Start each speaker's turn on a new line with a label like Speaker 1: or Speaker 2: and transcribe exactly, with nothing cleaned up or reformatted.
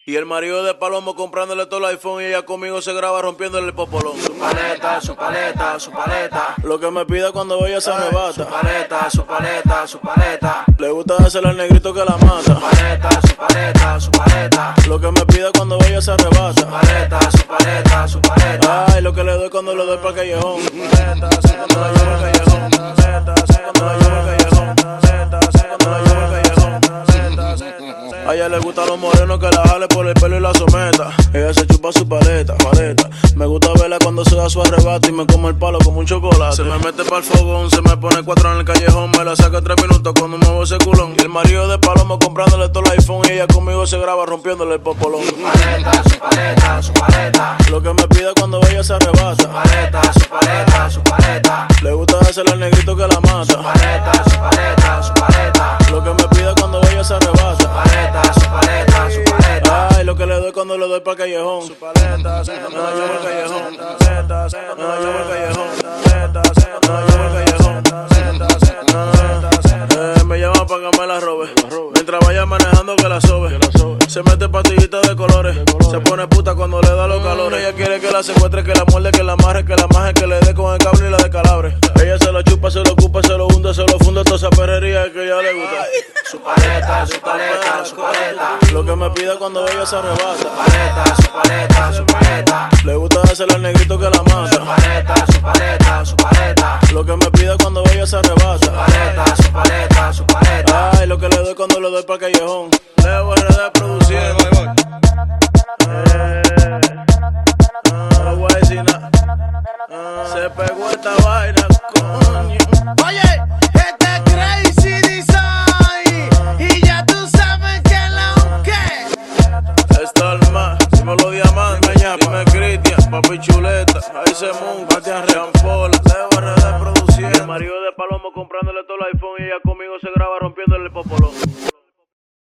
Speaker 1: Y el marido de Palomo comprándole todo el iPhone y ella conmigo se graba rompiéndole el popolón.
Speaker 2: Su paleta, su paleta, su paleta.
Speaker 1: Lo que me pida cuando ella se arrebata.
Speaker 2: Su paleta, su paleta, su paleta.
Speaker 1: Le gusta hacerle al negrito que la mata.
Speaker 2: Su paleta, su paleta, su paleta.
Speaker 1: Lo que me pida cuando ella se arrebata.
Speaker 2: Su paleta, su paleta, su paleta.
Speaker 1: Ay, lo que le doy cuando le doy pa' callejón. Paleta, sí, cuando la llevo al callejón. Paleta, sí, cuando la llevo al callejón. Paleta, sí, cuando la llevo al callejón. Paleta, sí. A ella le gusta los morenos que la jale por el pelo y la someta. Ella se chupa su paleta, paleta. Me gusta verla cuando se da su arrebato y me come el palo como un chocolate. Se me mete pa'l fogón, se me pone cuatro en el callejón. Me la saca tres minutos cuando muevo ese culón. Y el marido de Palomo comprándole todo el iPhone y ella conmigo se graba rompiéndole el popolón.
Speaker 2: Su paleta, su paleta, su paleta.
Speaker 1: Lo que me pida cuando ella se arrebata.
Speaker 2: Su paleta, su paleta, su paleta.
Speaker 1: Le gusta hacerle al negrito que la mata.
Speaker 2: Su paleta, su paleta, su paleta.
Speaker 1: Lo que me pida cuando ella se arrebata.
Speaker 2: Su paleta, su paleta, su paleta.
Speaker 1: Ay, lo que le doy cuando le doy pa' callejón. Su paleta, sí, cuando la llevo al callejón. Paleta, sí, cuando la llevo al callejón. Paleta, sí, cuando la llevo al callejón. Paleta, sí, eh, me llama pa' que me la robe. Mientras vaya manejando que la sobe. Se mete pastillitas de colores. Se pone puta cuando le da los calores. Ella quiere que la secuestre, que la muerde, que la amarre, que la maje, que le dé con el cable y la de calabre. Ella se lo chupa, se lo ocupa, se lo hunde, se lo funde, toda esa perrería que a ella le gusta.
Speaker 2: Su paleta, su paleta, su paleta.
Speaker 1: Lo que me pida cuando ella se arrebata.
Speaker 2: Su paleta, su paleta, su paleta.
Speaker 1: Le gusta hacerle al negrito que la
Speaker 2: Su
Speaker 1: mata.
Speaker 2: paleta, su paleta, su paleta.
Speaker 1: Lo que me pida cuando ella se
Speaker 2: Su
Speaker 1: arrebata.
Speaker 2: paleta, su paleta, su paleta.
Speaker 1: Ay, lo que le doy cuando le doy pa' callejón. Leo R D produciendo. Eh, no voy a decir nada. Se pegó esta vaina, coño.
Speaker 3: Oye, este es Crazy Design y ya tú sabes que la que
Speaker 1: Está el más, dímelo Diamante, dime Cristian, papi chuleta, ahí se monta, Bastian Reampola, Leo R D produciendo. El marido de Palomo comprándole todo el iPhone y ella conmigo se graba rompiéndole el popolón.